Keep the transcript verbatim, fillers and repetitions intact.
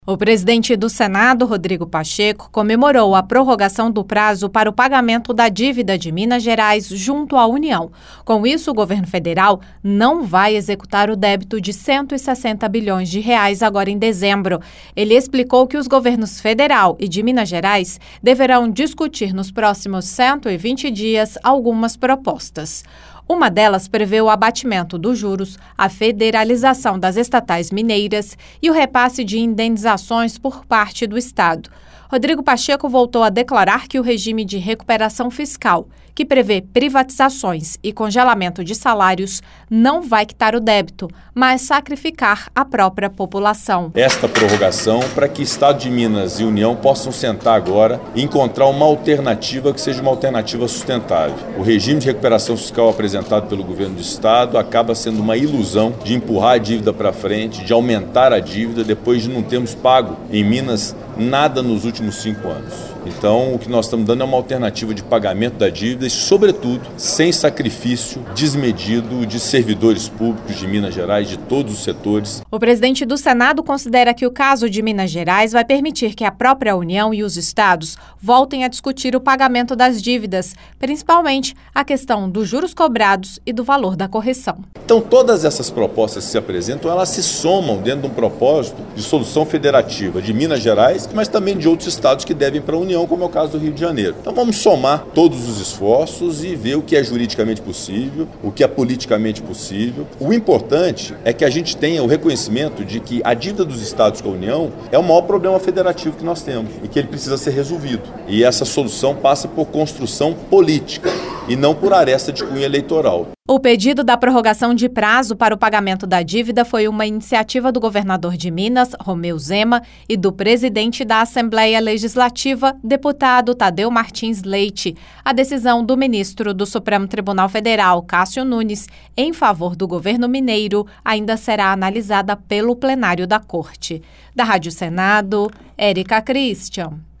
O presidente do Senado, Rodrigo Pacheco, comemorou a prorrogação do prazo para o pagamento da dívida de Minas Gerais junto à União. Com isso, o governo federal não vai executar o débito de cento e sessenta bilhões de reais agora em dezembro. Ele explicou que os governos federal e de Minas Gerais deverão discutir nos próximos cento e vinte dias algumas propostas. Uma delas prevê o abatimento dos juros, a federalização das estatais mineiras e o repasse de indenizações por parte do Estado. Rodrigo Pacheco voltou a declarar que o regime de recuperação fiscal, que prevê privatizações e congelamento de salários, não vai quitar o débito, mas sacrificar a própria população. Esta prorrogação para que Estado de Minas e União possam sentar agora e encontrar uma alternativa que seja uma alternativa sustentável. O regime de recuperação fiscal apresentado pelo governo do Estado acaba sendo uma ilusão de empurrar a dívida para frente, de aumentar a dívida depois de não termos pago em Minas nada nos últimos cinco anos. Então, o que nós estamos dando é uma alternativa de pagamento da dívida e, sobretudo, sem sacrifício desmedido de servidores públicos de Minas Gerais, de todos os setores. O presidente do Senado considera que o caso de Minas Gerais vai permitir que a própria União e os estados voltem a discutir o pagamento das dívidas, principalmente a questão dos juros cobrados e do valor da correção. Então, todas essas propostas que se apresentam, elas se somam dentro de um propósito de solução federativa de Minas Gerais, mas também de outros estados que devem para a União, como é o caso do Rio de Janeiro. Então vamos somar todos os esforços e ver o que é juridicamente possível, o que é politicamente possível. O importante é que a gente tenha o reconhecimento de que a dívida dos estados com a União é o maior problema federativo que nós temos e que ele precisa ser resolvido. E essa solução passa por construção política e não por aresta de cunho eleitoral. O pedido da prorrogação de prazo para o pagamento da dívida foi uma iniciativa do governador de Minas, Romeu Zema, e do presidente da Assembleia Legislativa, deputado Tadeu Martins Leite. A decisão do ministro do Supremo Tribunal Federal, Cássio Nunes, em favor do governo mineiro, ainda será analisada pelo plenário da Corte. Da Rádio Senado, Érica Christian.